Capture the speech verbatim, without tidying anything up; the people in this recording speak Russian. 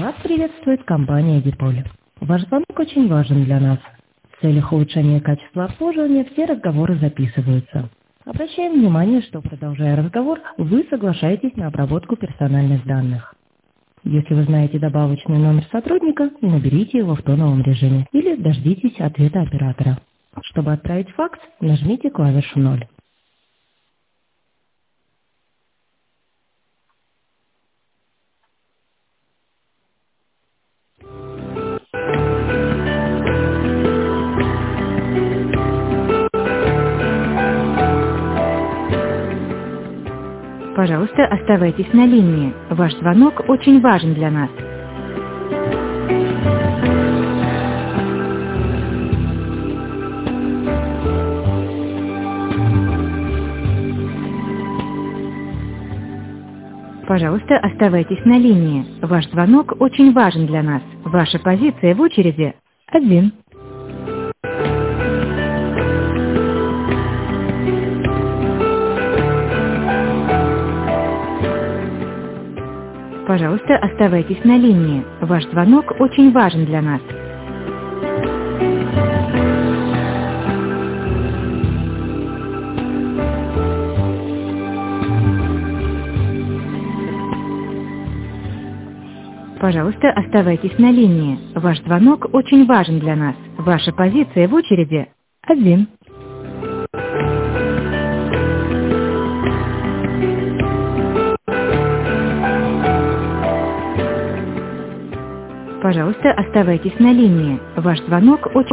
Вас приветствует компания Диполь. Ваш звонок очень важен для нас. В целях улучшения качества обслуживания все разговоры записываются. Обращаем внимание, что, продолжая разговор, вы соглашаетесь на обработку персональных данных. Если вы знаете добавочный номер сотрудника, наберите его в тоновом режиме или дождитесь ответа оператора. Чтобы отправить факс, нажмите клавишу ноль. Пожалуйста, оставайтесь на линии. Ваш звонок очень важен для нас. Пожалуйста, оставайтесь на линии. Ваш звонок очень важен для нас. Ваша позиция в очереди один. Пожалуйста, оставайтесь на линии. Ваш звонок очень важен для нас. Пожалуйста, оставайтесь на линии. Ваш звонок очень важен для нас. Ваша позиция в очереди один. Пожалуйста, оставайтесь на линии. Ваш звонок очень